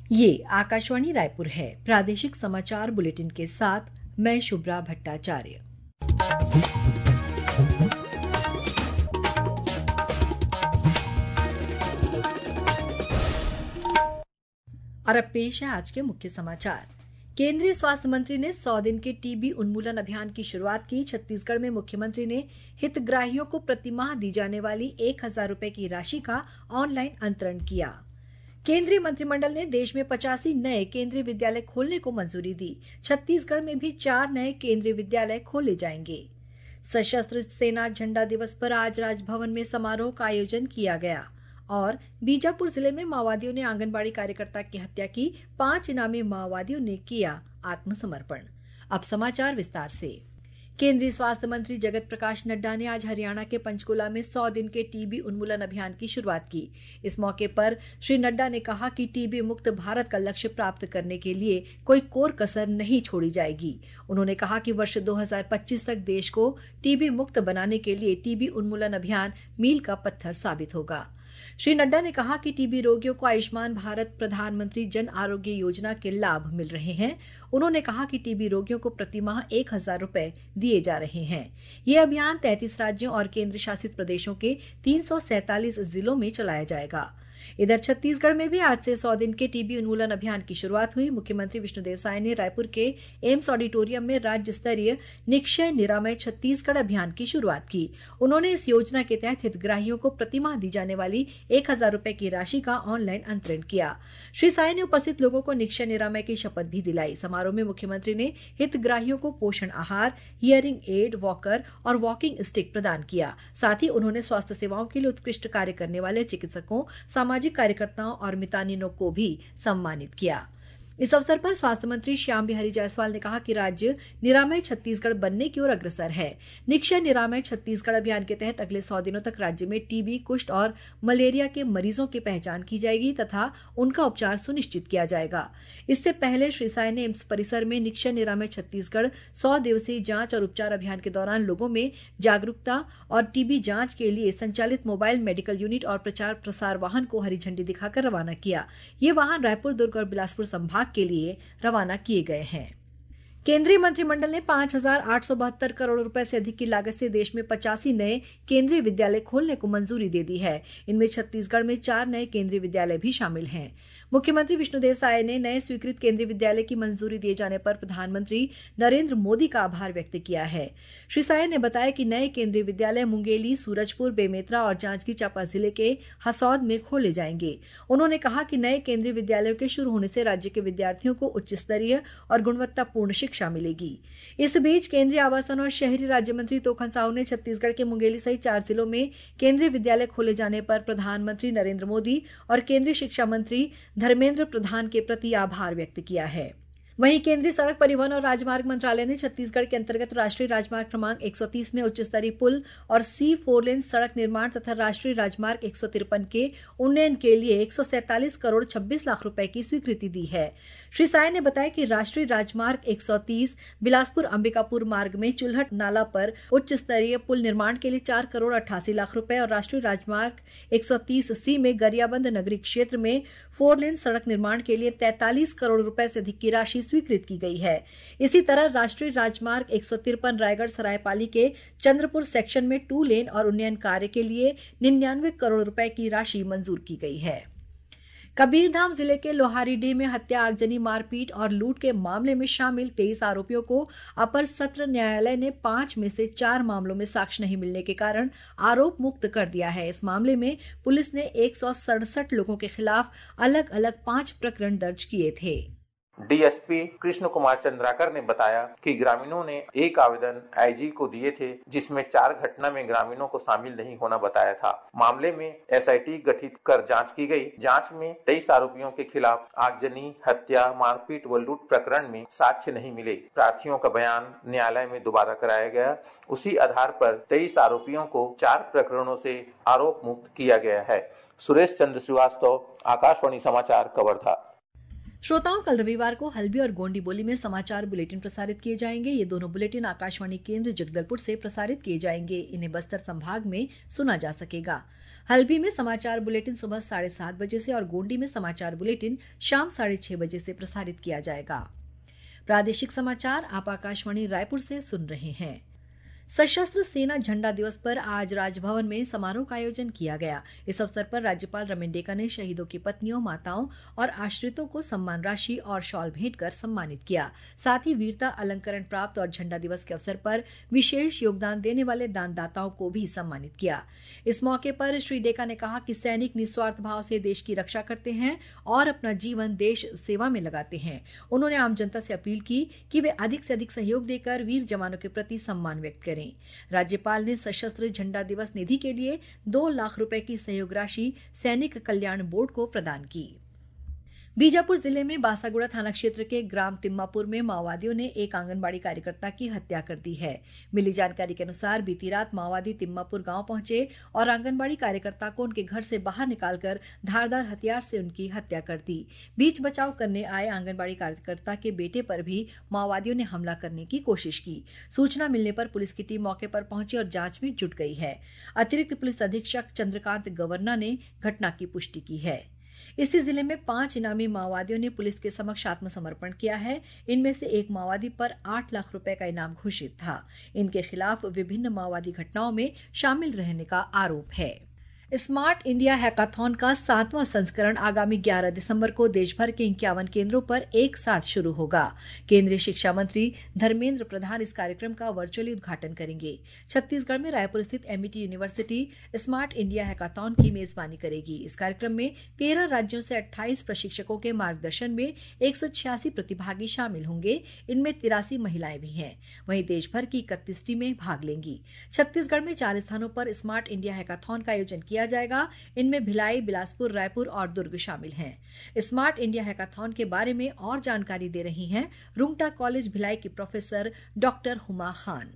ये आकाशवाणी रायपुर है। प्रादेशिक समाचार बुलेटिन के साथ मैं शुभ्रा भट्टाचार्य। और अब पेश है आज के मुख्य समाचार। केंद्रीय स्वास्थ्य मंत्री ने 100 दिन के टीबी उन्मूलन अभियान की शुरुआत की। छत्तीसगढ़ में मुख्यमंत्री ने हितग्राहियों को प्रतिमाह दी जाने वाली 1,000 रुपए की राशि का ऑनलाइन अंतरण किया। केंद्रीय मंत्रिमंडल ने देश में 85 नए केंद्रीय विद्यालय खोलने को मंजूरी दी। छत्तीसगढ़ में भी 4 नए केंद्रीय विद्यालय खोले जाएंगे। सशस्त्र सेना झंडा दिवस पर आज राजभवन में समारोह का आयोजन किया गया। और बीजापुर जिले में माओवादियों ने आंगनबाड़ी कार्यकर्ता की हत्या की। 5 इनामी माओवादियों ने किया आत्मसमर्पण। अब समाचार विस्तार से। केंद्रीय स्वास्थ्य मंत्री जगत प्रकाश नड्डा ने आज हरियाणा के पंचकुला में 100 दिन के टीबी उन्मूलन अभियान की शुरुआत की। इस मौके पर श्री नड्डा ने कहा कि टीबी मुक्त भारत का लक्ष्य प्राप्त करने के लिए कोई कोर कसर नहीं छोड़ी जाएगी। उन्होंने कहा कि वर्ष 2025 तक देश को टीबी मुक्त बनाने के लिए टीबी उन्मूलन अभियान मील का पत्थर साबित होगा। श्री नड्डा ने कहा कि टीबी रोगियों को आयुष्मान भारत प्रधानमंत्री जन आरोग्य योजना के लाभ मिल रहे हैं। उन्होंने कहा कि टीबी रोगियों को प्रतिमाह 1,000 रुपए दिए जा रहे हैं। ये अभियान 33 राज्यों और केंद्र शासित प्रदेशों के 347 जिलों में चलाया जाएगा। इधर छत्तीसगढ़ में भी आज से 100 दिन के टीबी उन्मूलन अभियान की शुरुआत हुई। मुख्यमंत्री विष्णुदेव साय ने रायपुर के एम्स ऑडिटोरियम में राज्य स्तरीय निक्षय निरामय छत्तीसगढ़ अभियान की शुरुआत की। उन्होंने इस योजना के तहत हितग्राहियों को प्रतिमाह दी जाने वाली 1,000 रुपए की राशि का ऑनलाइन अंतरण किया। श्री साय ने उपस्थित लोगों को निक्षय निरामय की शपथ भी दिलाई। समारोह में मुख्यमंत्री ने हितग्राहियों को पोषण आहार, हियरिंग एड, वॉकर और वॉकिंग स्टिक प्रदान किया। साथ ही उन्होंने स्वास्थ्य सेवाओं के लिए उत्कृष्ट कार्य करने वाले चिकित्सकों, सामाजिक कार्यकर्ताओं और मितानिनों को भी सम्मानित किया। इस अवसर पर स्वास्थ्य मंत्री श्याम बिहारी जायसवाल ने कहा कि राज्य निरामय छत्तीसगढ़ बनने की ओर अग्रसर है। निक्षय निरामय छत्तीसगढ़ अभियान के तहत अगले 100 दिनों तक राज्य में टीबी, कुष्ठ और मलेरिया के मरीजों की पहचान की जाएगी तथा उनका उपचार सुनिश्चित किया जाएगा। इससे पहले श्री साय ने एम्स परिसर में निक्षय निरामय छत्तीसगढ़ 100 दिवसीय जांच और उपचार अभियान के दौरान लोगों में जागरूकता और टीबी जांच के लिए संचालित मोबाइल मेडिकल यूनिट और प्रचार प्रसार वाहन को हरी झंडी दिखाकर रवाना किया। ये वाहन रायपुर, दुर्ग और बिलासपुर संभाग के लिए रवाना किए गए हैं। केंद्रीय मंत्रिमंडल ने 5,872 करोड़ रुपए से अधिक की लागत से देश में 85 नए केंद्रीय विद्यालय खोलने को मंजूरी दे दी है। इनमें छत्तीसगढ़ में 4 नए केंद्रीय विद्यालय भी शामिल हैं। मुख्यमंत्री विष्णुदेव साय ने नए स्वीकृत केंद्रीय विद्यालय की मंजूरी दिए जाने पर प्रधानमंत्री नरेंद्र मोदी का आभार व्यक्त किया है। श्री साय ने बताया कि नए केंद्रीय विद्यालय मुंगेली, सूरजपुर, बेमेतरा और जांजगीर चांपा जिले के हसौद में खोले जाएंगे। उन्होंने कहा कि नए केंद्रीय विद्यालयों के शुरू होने से राज्य के विद्यार्थियों को उच्च स्तरीय और गुणवत्तापूर्ण शिक्षा मिलेगी। इस बीच केंद्रीय आवासन और शहरी राज्य मंत्री तोखन साहू ने छत्तीसगढ़ के मुंगेली सहित 4 जिलों में केंद्रीय विद्यालय खोले जाने पर प्रधानमंत्री नरेंद्र मोदी और केंद्रीय शिक्षा मंत्री धर्मेंद्र प्रधान के प्रति आभार व्यक्त किया है। वहीं केंद्रीय सड़क परिवहन और राजमार्ग मंत्रालय ने छत्तीसगढ़ के अंतर्गत राष्ट्रीय राजमार्ग क्रमांक 130 में उच्च स्तरीय पुल और C4 लेन सड़क निर्माण तथा राष्ट्रीय राजमार्ग 153 के उन्नयन के लिए 147 करोड़ 26 लाख रुपए की स्वीकृति दी है। श्री साय ने बताया कि राष्ट्रीय राजमार्ग 130 बिलासपुर अंबिकापुर मार्ग में चुल्हट नाला पर उच्च स्तरीय पुल निर्माण के लिए 4 करोड़ 88 लाख रुपए और राष्ट्रीय राजमार्ग 130C में गरियाबंद नगरीय क्षेत्र में 4 लेन सड़क निर्माण के लिए 43 करोड़ रुपए से अधिक की राशि स्वीकृत की गई है। इसी तरह राष्ट्रीय राजमार्ग 153 रायगढ़ सरायपाली के चंद्रपुर सेक्शन में 2 लेन और उन्नयन कार्य के लिए 99 करोड़ रुपए की राशि मंजूर की गई है। कबीरधाम जिले के लोहारीडीह में हत्या, आगजनी, मारपीट और लूट के मामले में शामिल 23 आरोपियों को अपर सत्र न्यायालय ने 5 में से 4 मामलों में साक्ष्य नहीं मिलने के कारण आरोप मुक्त कर दिया है। इस मामले में पुलिस ने 167 लोगों के खिलाफ अलग अलग 5 प्रकरण दर्ज किए थे। डीएसपी कृष्ण कुमार चंद्राकर ने बताया कि ग्रामीणों ने एक आवेदन आईजी को दिए थे जिसमें 4 घटना में ग्रामीणों को शामिल नहीं होना बताया था। मामले में एसआईटी गठित कर जांच की गई। जांच में 23 आरोपियों के खिलाफ आगजनी, हत्या, मारपीट व लूट प्रकरण में साक्ष्य नहीं मिले। प्रार्थियों का बयान न्यायालय में दोबारा कराया गया। उसी आधार पर 23 आरोपियों को 4 प्रकरणों से आरोप मुक्त किया गया है। सुरेश चंद्र श्रीवास्तव, आकाशवाणी समाचार, कवर्धा। श्रोताओं, कल रविवार को हल्बी और गोंडी बोली में समाचार बुलेटिन प्रसारित किए जाएंगे। ये दोनों बुलेटिन आकाशवाणी केंद्र जगदलपुर से प्रसारित किए जाएंगे। इन्हें बस्तर संभाग में सुना जा सकेगा। हल्बी में समाचार बुलेटिन सुबह 7:30 बजे से और गोंडी में समाचार बुलेटिन शाम 6:30 बजे से प्रसारित किया जाएगा। प्रादेशिक समाचार आप आकाशवाणी रायपुर से सुन रहे हैं। सशस्त्र सेना झंडा दिवस पर आज राजभवन में समारोह का आयोजन किया गया। इस अवसर पर राज्यपाल रमेश डेका ने शहीदों की पत्नियों, माताओं और आश्रितों को सम्मान राशि और शॉल भेंट कर सम्मानित किया। साथ ही वीरता अलंकरण प्राप्त और झंडा दिवस के अवसर पर विशेष योगदान देने वाले दानदाताओं को भी सम्मानित किया। इस मौके पर श्री डेका ने कहा कि सैनिक निस्वार्थ भाव से देश की रक्षा करते हैं और अपना जीवन देश सेवा में लगाते हैं। उन्होंने आम जनता से अपील की कि वे अधिक से अधिक सहयोग देकर वीर जवानों के प्रति सम्मान व्यक्त करें। राज्यपाल ने सशस्त्र झंडा दिवस निधि के लिए 2 लाख रुपए की सहयोग राशि सैनिक कल्याण बोर्ड को प्रदान की। बीजापुर जिले में बासागुड़ा थाना क्षेत्र के ग्राम तिम्मापुर में माओवादियों ने एक आंगनबाड़ी कार्यकर्ता की हत्या कर दी है। मिली जानकारी के अनुसार बीती रात माओवादी तिम्मापुर गांव पहुंचे और आंगनबाड़ी कार्यकर्ता को उनके घर से बाहर निकालकर धारदार हथियार से उनकी हत्या कर दी। बीच बचाव करने आए आंगनबाड़ी कार्यकर्ता के बेटे पर भी माओवादियों ने हमला करने की कोशिश की। सूचना मिलने पर पुलिस की टीम मौके पर पहुंची और जांच में जुट गई है। अतिरिक्त पुलिस अधीक्षक चंद्रकांत गवर्ना ने घटना की पुष्टि की है। इसी जिले में 5 इनामी माओवादियों ने पुलिस के समक्ष आत्मसमर्पण किया है। इनमें से एक माओवादी पर 8 लाख रुपए का इनाम घोषित था। इनके खिलाफ विभिन्न माओवादी घटनाओं में शामिल रहने का आरोप है। स्मार्ट इंडिया हैकाथॉन का 7वां संस्करण आगामी 11 दिसंबर को देशभर के 51 केंद्रों पर एक साथ शुरू होगा। केंद्रीय शिक्षा मंत्री धर्मेंद्र प्रधान इस कार्यक्रम का वर्चुअली उद्घाटन करेंगे। छत्तीसगढ़ में रायपुर स्थित MET university smart India hackathon की मेजबानी करेगी। इस कार्यक्रम में 13 राज्यों से 28 प्रशिक्षकों के मार्गदर्शन में 186 प्रतिभागी शामिल होंगे। इनमें 83 महिलाएं भी हैं। वहीं देशभर की 31 टीमें भाग लेंगी। छत्तीसगढ़ में 4 स्थानों पर स्मार्ट इंडिया हैकाथॉन का आयोजन किया जाएगा। इनमें भिलाई, बिलासपुर, रायपुर और दुर्ग शामिल हैं। स्मार्ट इंडिया हैकाथॉन के बारे में और जानकारी दे रही हैं रुंगटा कॉलेज भिलाई की professor doctor Huma Khan.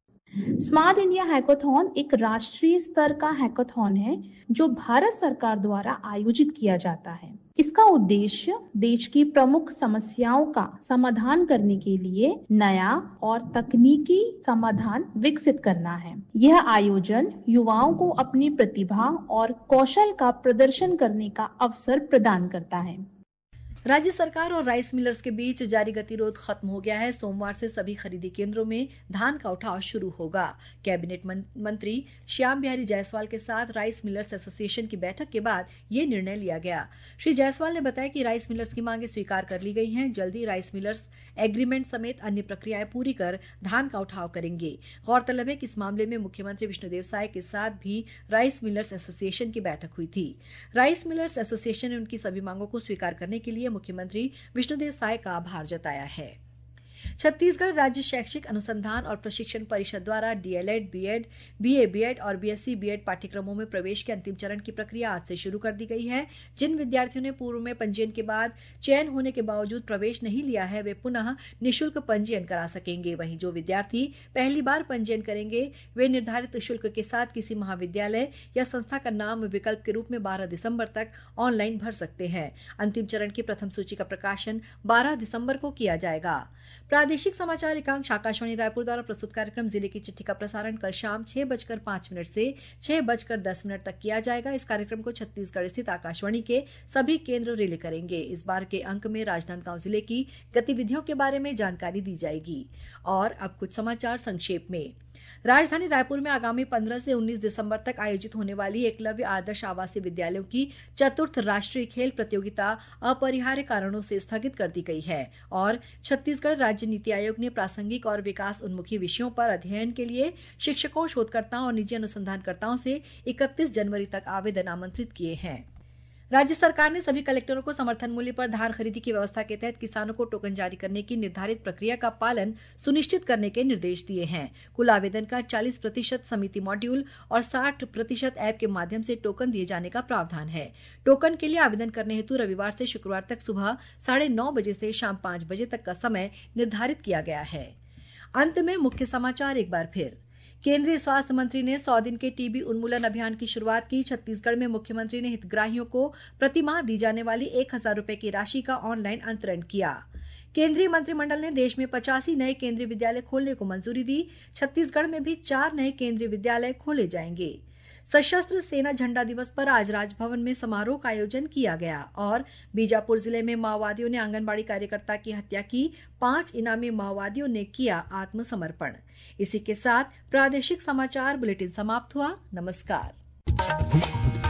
Smart India hackathon एक राष्ट्रीय स्तर का हैकाथॉन है जो भारत सरकार द्वारा आयोजित किया जाता है। इसका उद्देश्य देश की प्रमुख समस्याओं का समाधान करने के लिए नया और तकनीकी समाधान विकसित करना है। यह आयोजन युवाओं को अपनी प्रतिभा और कौशल का प्रदर्शन करने का अवसर प्रदान करता है। राज्य सरकार और राइस मिलर्स के बीच जारी गतिरोध खत्म हो गया है। सोमवार से सभी खरीदी केंद्रों में धान का उठाव शुरू होगा। कैबिनेट मंत्री श्याम बिहारी जायसवाल के साथ राइस मिलर्स एसोसिएशन की बैठक के बाद ये निर्णय लिया गया। श्री जायसवाल ने बताया कि राइस मिलर्स की मांगें स्वीकार कर ली गई हैं। जल्दी राइस मिलर्स एग्रीमेंट समेत अन्य प्रक्रियाएं पूरी कर धान का उठाव करेंगे। गौरतलब है कि इस मामले में मुख्यमंत्री विष्णुदेव साय के साथ भी राइस मिलर्स एसोसिएशन की बैठक हुई थी। राइस मिलर्स एसोसिएशन ने उनकी सभी मांगों को स्वीकार करने के लिए मुख्यमंत्री विष्णुदेव साय का आभार जताया है। छत्तीसगढ़ राज्य शैक्षिक अनुसंधान और प्रशिक्षण परिषद द्वारा डीएलएड, बीएड, बीए, बीएड और बीएससी बीएड पाठ्यक्रमों में प्रवेश के अंतिम चरण की प्रक्रिया आज से शुरू कर दी गई है। जिन विद्यार्थियों ने पूर्व में पंजीयन के बाद चयन होने के बावजूद प्रवेश नहीं लिया है, वे पुनः निःशुल्क पंजीयन करा सकेंगे। वहीं जो विद्यार्थी पहली बार पंजीयन करेंगे, वे निर्धारित शुल्क के साथ किसी महाविद्यालय या संस्था का नाम विकल्प के रूप में 12 दिसंबर तक ऑनलाइन भर सकते हैं। अंतिम चरण की प्रथम सूची का प्रकाशन 12 दिसंबर को किया जाएगा। प्रादेशिक समाचार एकांश आकाशवाणी रायपुर द्वारा प्रस्तुत कार्यक्रम जिले की चिट्ठी का प्रसारण कल शाम 6:05 से 6:10 तक किया जाएगा। इस कार्यक्रम को छत्तीसगढ़ स्थित आकाशवाणी के सभी केंद्र रिले करेंगे। इस बार के अंक में राजनांदगांव जिले की गतिविधियों के बारे में जानकारी दी जाएगी। और अब कुछ समाचार संक्षेप में। राजधानी रायपुर में आगामी 15 से 19 दिसंबर तक आयोजित होने वाली एकलव्य आदर्श आवासीय विद्यालयों की 4th राष्ट्रीय खेल प्रतियोगिता अपरिहार्य कारणों से स्थगित कर दी गई है और छत्तीसगढ़ राज्य नीति आयोग ने प्रासंगिक और विकास उन्मुखी विषयों पर अध्ययन के लिए शिक्षकों, शोधकर्ताओं और निजी अनुसंधानकर्ताओं से 31 जनवरी तक आवेदन आमंत्रित किए हैं। राज्य सरकार ने सभी कलेक्टरों को समर्थन मूल्य पर धान खरीदी की व्यवस्था के तहत किसानों को टोकन जारी करने की निर्धारित प्रक्रिया का पालन सुनिश्चित करने के निर्देश दिए हैं। कुल आवेदन का 40% समिति मॉड्यूल और 60% ऐप के माध्यम से टोकन दिए जाने का प्रावधान है। टोकन के लिए आवेदन करने हेतु रविवार से शुक्रवार तक सुबह 9:30 बजे से शाम 5 बजे तक का समय निर्धारित किया गया है। अंत में मुख्य समाचार एक बार फिर। केंद्रीय स्वास्थ्य मंत्री ने 100 दिन के टीबी उन्मूलन अभियान की शुरुआत की। छत्तीसगढ़ में मुख्यमंत्री ने हितग्राहियों को प्रतिमाह दी जाने वाली 1,000 रुपए की राशि का ऑनलाइन अंतरण किया। केंद्रीय मंत्रिमंडल ने देश में 85 नए केंद्रीय विद्यालय खोलने को मंजूरी दी। छत्तीसगढ़ में भी 4 नए केंद्रीय विद्यालय खोले जाएंगे। सशस्त्र सेना झंडा दिवस पर आज राजभवन में समारोह का आयोजन किया गया और बीजापुर जिले में माओवादियों ने आंगनबाड़ी कार्यकर्ता की हत्या की। 5 इनामी माओवादियों ने किया आत्मसमर्पण। इसी के साथ प्रादेशिक समाचार बुलेटिन समाप्त हुआ। नमस्कार।